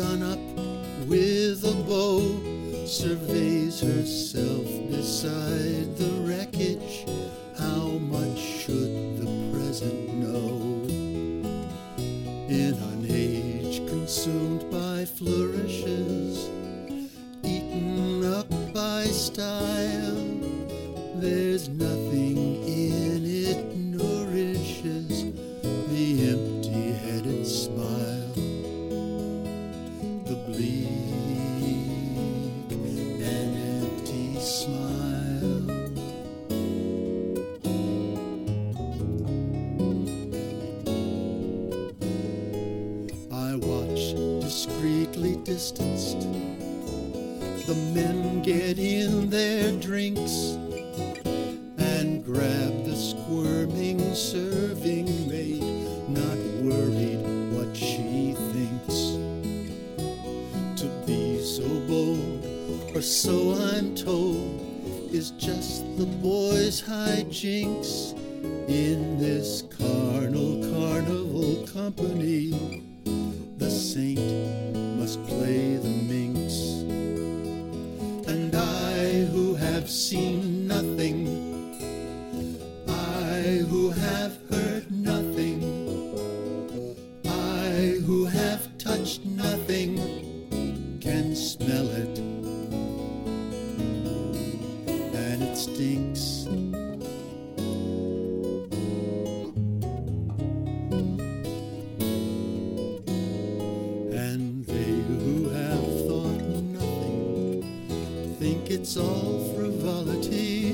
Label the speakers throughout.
Speaker 1: sun up with a bow, surveys herself beside the wreckage. How much should the present know? In an age consumed by flourishes, eaten up by style, there's nothing in it nourishes the empty-headed smile, the bleak and empty smile. I watch discreetly distanced the men get in their drinks and grab the squirming serving maid, not worried what she thinks. To be so bold, or so I'm told, is just the boy's hijinks in this carnival company. The saint must play the minx, and I who have seen nothing, I who have heard nothing, I who have touched nothing, can smell it, and it stinks. And they who have thought nothing think it's all frivolity,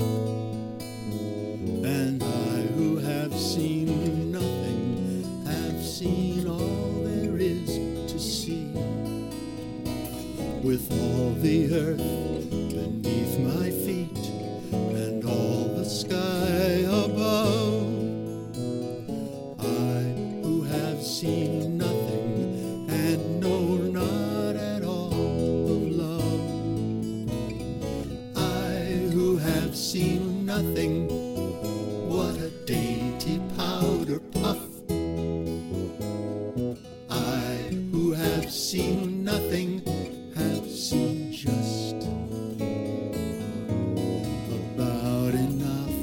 Speaker 1: and I who have seen nothing have seen all there is to see. With all the earth beneath my feet and all the sky above, I who have seen nothing and know not at all of love, I who have seen nothing, what a dainty powder puff. I who have seen nothing have seen just about enough.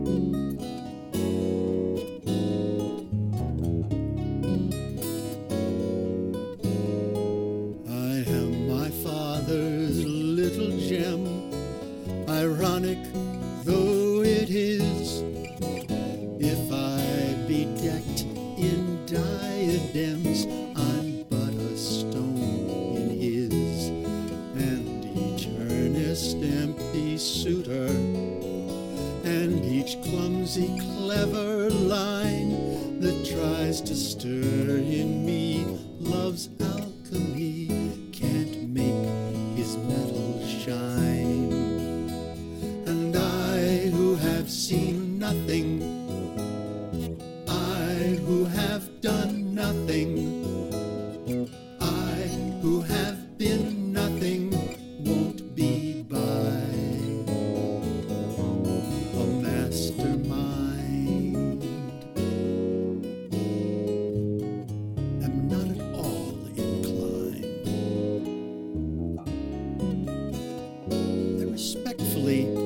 Speaker 1: I am my father's little gem, ironic though it is. If I be decked in diadems, I'm but a stone in his, and each earnest empty suitor, and each clumsy clever line that tries to stir in me love's alchemy can't make his metal shine. And I who have seen nothing, I who have done nothing, I who have been nothing, won't be by a mastermind. I'm not at all inclined. I respectfully